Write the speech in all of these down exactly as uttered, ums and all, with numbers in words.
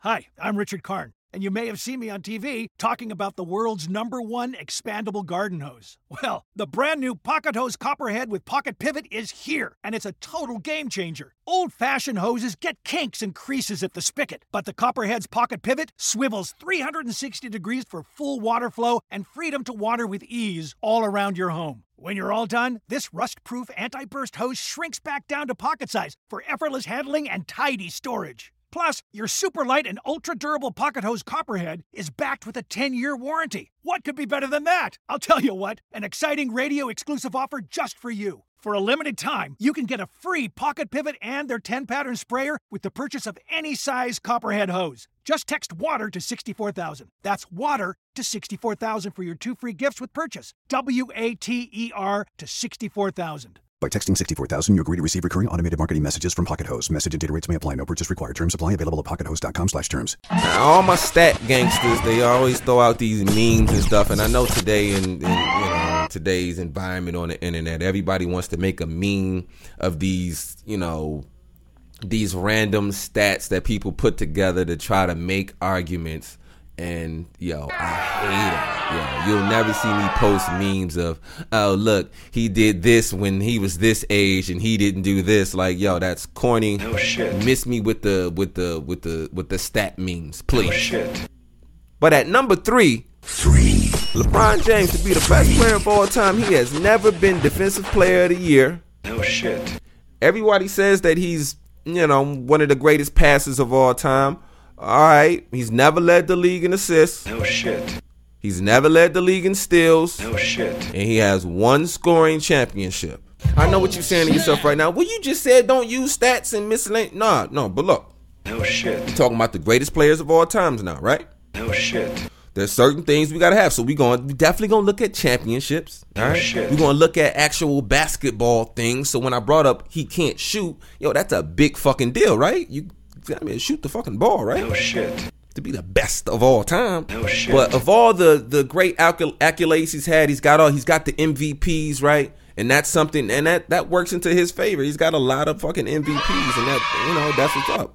Hi, I'm Richard Karn, and you may have seen me on T V talking about the world's number one expandable garden hose. Well, the brand new Pocket Hose Copperhead with Pocket Pivot is here, and it's a total game changer. Old-fashioned hoses get kinks and creases at the spigot, but the Copperhead's Pocket Pivot swivels three hundred sixty degrees for full water flow and freedom to water with ease all around your home. When you're all done, this rust-proof anti-burst hose shrinks back down to pocket size for effortless handling and tidy storage. Plus, your super light and ultra-durable Pocket Hose Copperhead is backed with a ten-year warranty. What could be better than that? I'll tell you what, an exciting radio-exclusive offer just for you. For a limited time, you can get a free Pocket Pivot and their ten-pattern sprayer with the purchase of any size Copperhead hose. Just text WATER to sixty-four thousand. That's WATER to sixty-four thousand for your two free gifts with purchase. W A T E R to sixty-four thousand. By texting sixty-four thousand, you agree to receive recurring automated marketing messages from Pocket Hose. Message and data rates may apply. No purchase required. Terms apply. Available at pockethose.com slash terms. Now, all my stat gangsters, they always throw out these memes and stuff. And I know today in, in you know today's environment on the internet, everybody wants to make a meme of these, you know, these random stats that people put together to try to make arguments. And, yo, I hate it. Yo, you'll never see me post memes of, oh, look, he did this when he was this age and he didn't do this. Like, yo, that's corny. No shit. Miss me with the with the with the with the stat memes, please. No shit. But at number three, Three. LeBron James to be the best player of all time. He has never been Defensive Player of the Year. No shit. Everybody says that he's, you know, one of the greatest passers of all time. All right, he's never led the league in assists. No shit. He's never led the league in steals. No shit. And he has one scoring championship. I know what you're saying to yourself right now. Well, you just said don't use stats and miscellaneous. Nah, no, but look. No shit. We're talking about the greatest players of all times now, right? No shit. There's certain things we gotta have. So we going we definitely gonna look at championships. All right. shit. We're gonna look at actual basketball things. So when I brought up he can't shoot, yo, that's a big fucking deal, right? You I mean, shoot the fucking ball, right? No shit. To be the best of all time. No shit. But of all the the great accol- accolades he's had, he's got all he's got the M V Ps, right? And that's something, and that that works into his favor. He's got a lot of fucking M V Ps, and that, you know, that's what's up.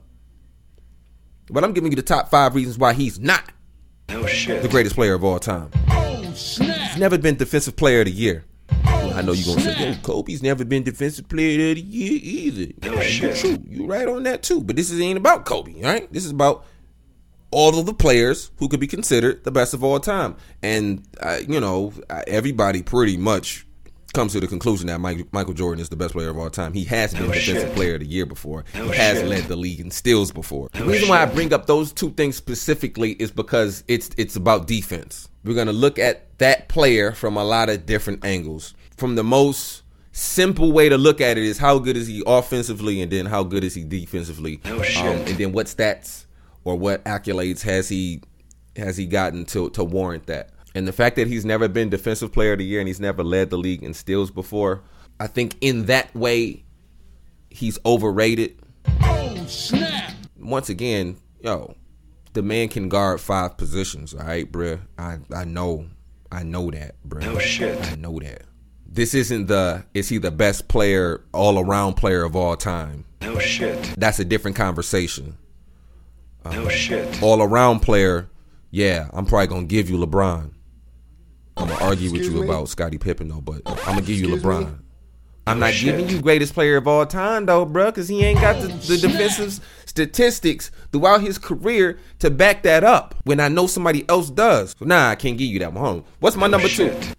But I'm giving you the top five reasons why he's not No shit. the greatest player of all time. Oh, snap. He's never been Defensive Player of the Year. I know you're going to say, yo, Kobe's never been Defensive Player of the Year either. No Yeah, shit. you true. You right on that too. But this is, ain't about Kobe, right? This is about all of the players who could be considered the best of all time. And, uh, you know, everybody pretty much comes to the conclusion that Mike, Michael Jordan is the best player of all time. He has been No Defensive shit. Player of the Year before. No he has shit. led the league in steals before. No the reason why I shit. bring up those two things specifically is because it's it's about defense. We're going to look at that player from a lot of different angles. From the most simple way to look at it is how good is he offensively, and then how good is he defensively. No shit. Um, and then what stats or what accolades has he has he gotten to to warrant that. And the fact that he's never been Defensive Player of the Year and he's never led the league in steals before, I think in that way he's overrated. Oh, snap. Once again, yo, the man can guard five positions, all right, bruh. I, I know. I know that, bruh. No shit. I know that. This isn't the, is he the best player, all-around player of all time? No shit. That's a different conversation. No shit. All-around player, yeah, I'm probably going to give you LeBron. I'm going to argue with Excuse you me? about Scottie Pippen, though, but I'm going to give you Excuse LeBron. me? I'm not shit. giving you greatest player of all time, though, bruh, because he ain't got the, the defensive statistics throughout his career to back that up when I know somebody else does. So, nah, I can't give you that one. Hold on. What's my number two? shit.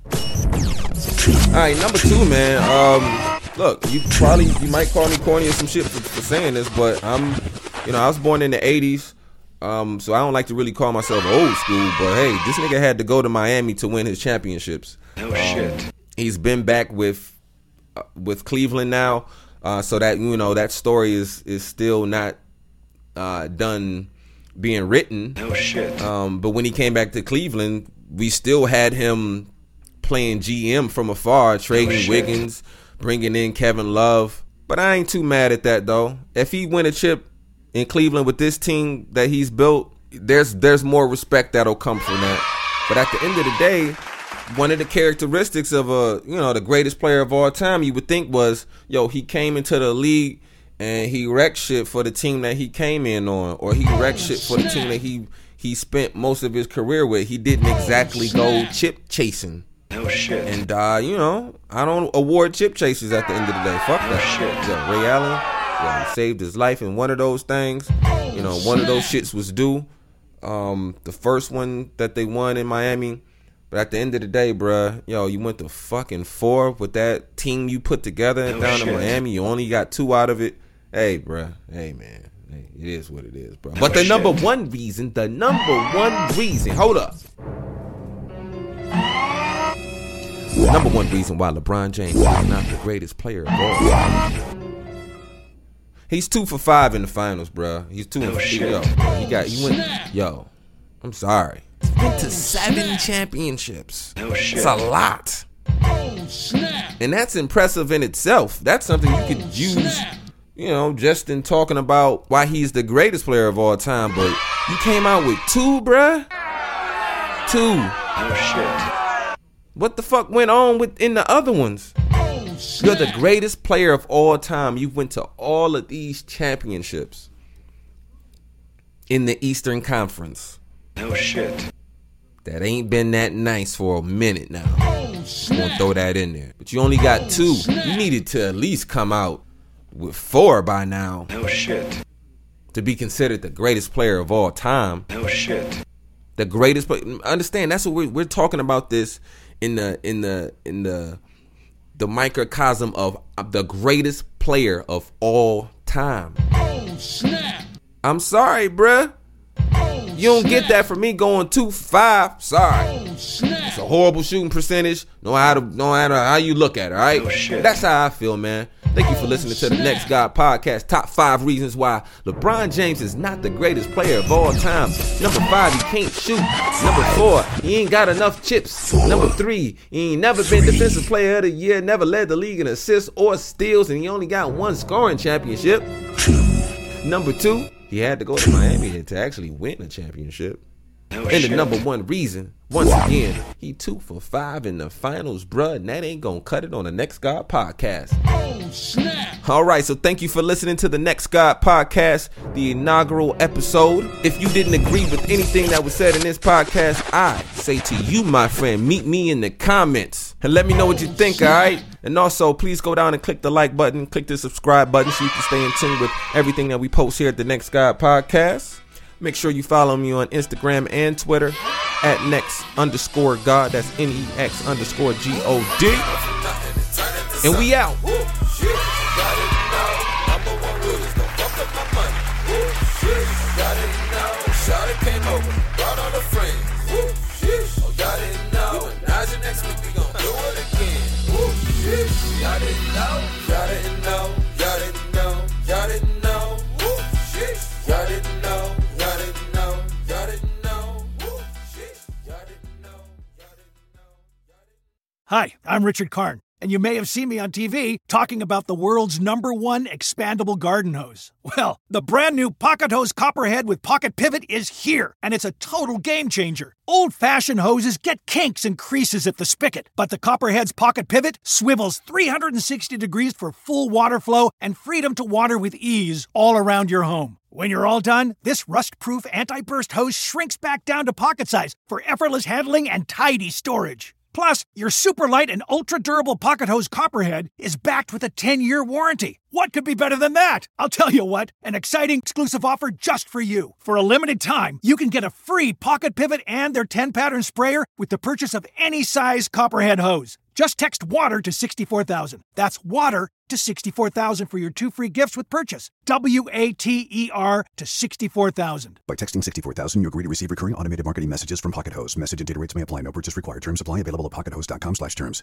All right, number two, man. Um, look, you probably you might call me corny or some shit for, for saying this, but I'm, you know, I was born in the eighties, um, so I don't like to really call myself old school. But hey, this nigga had to go to Miami to win his championships. No Um, shit. He's been back with uh, with Cleveland now, uh, so that, you know, that story is is still not uh, done being written. No shit. Um, but when he came back to Cleveland, we still had him playing G M from afar, trading shit. Wiggins, bringing in Kevin Love. But I ain't too mad at that, though. If he win a chip in Cleveland with this team that he's built, there's there's more respect that'll come from that. But at the end of the day, one of the characteristics of a, you know, the greatest player of all time, you would think was, yo, he came into the league and he wrecked shit for the team that he came in on, or he wrecked shit for the team that he he spent most of his career with. He didn't exactly go chip chasing. No shit. And uh, you know, I don't award chip chasers at the end of the day. Fuck No that. shit. Yeah, Ray Allen, yeah, he saved his life in one of those things. You know, one of those shits was due. Um, the first one that they won in Miami. But at the end of the day, bruh, yo, you went to fucking four with that team you put together No down shit. in Miami. You only got two out of it. Hey, bruh. Hey, man. Hey, it is what it is, bro. No but the shit. number one reason, the number one reason, hold up. The number one reason why LeBron James is not the greatest player of all time. He's two for five in the finals, bruh. He's two No and shit. yo. He got, he went, yo, I'm sorry. Went to seven championships. No shit. It's a lot. Oh, snap. And that's impressive in itself. That's something you could use, you know, just in talking about why he's the greatest player of all time. But you came out with two, bruh. Two. No shit. What the fuck went on with in the other ones? Oh, You're snap. the greatest player of all time. You went to all of these championships in the Eastern Conference. No shit. That ain't been that nice for a minute now. Oh, I'm gonna snap. throw that in there. But you only got two. You needed to at least come out with four by now No shit. to be considered the greatest player of all time. No shit. The greatest player. Understand, that's what we're, we're talking about this in the in the in the the microcosm of the greatest player of all time. Oh, snap. I'm sorry, bruh. You don't get that from me going two for five. Sorry. Oh, snap. It's a horrible shooting percentage. No how to, no matter how you look at it, all right? No shit. That's how I feel, man. Thank you for listening to the Next God Podcast. Top five reasons why LeBron James is not the greatest player of all time. Number five, he can't shoot. Number four, he ain't got enough chips. Number three, he ain't never been Defensive Player of the Year, never led the league in assists or steals, and he only got one scoring championship. Number two, he had to go to Miami to actually win a championship. No And shit. the number one reason, once again, he two for five in the finals, bruh, and that ain't gonna cut it on the Next God Podcast. Oh, snap. All right, so thank you for listening to the Next God Podcast, the inaugural episode. If you didn't agree with anything that was said in this podcast, I say to you, my friend, meet me in the comments and let me know what you think, all right? And also, please go down and click the like button, click the subscribe button so you can stay in tune with everything that we post here at the Next God Podcast. Make sure you follow me on Instagram and Twitter at next underscore God. That's N E X underscore G O D. And we out. Hi, I'm Richard Karn, and you may have seen me on T V talking about the world's number one expandable garden hose. Well, the brand new Pocket Hose Copperhead with Pocket Pivot is here, and it's a total game changer. Old-fashioned hoses get kinks and creases at the spigot, but the Copperhead's Pocket Pivot swivels three hundred sixty degrees for full water flow and freedom to water with ease all around your home. When you're all done, this rust-proof anti-burst hose shrinks back down to pocket size for effortless handling and tidy storage. Plus, your super light and ultra-durable Pocket Hose Copperhead is backed with a ten-year warranty. What could be better than that? I'll tell you what, an exciting exclusive offer just for you. For a limited time, you can get a free Pocket Pivot and their ten-pattern sprayer with the purchase of any size Copperhead hose. Just text WATER to sixty-four thousand. That's WATER to sixty-four thousand for your two free gifts with purchase. W A T E R to sixty-four thousand. By texting sixty-four thousand, you agree to receive recurring automated marketing messages from Pocket Hose. Message and data rates may apply. No purchase required. Terms apply. Available at pocket hose dot com slash terms.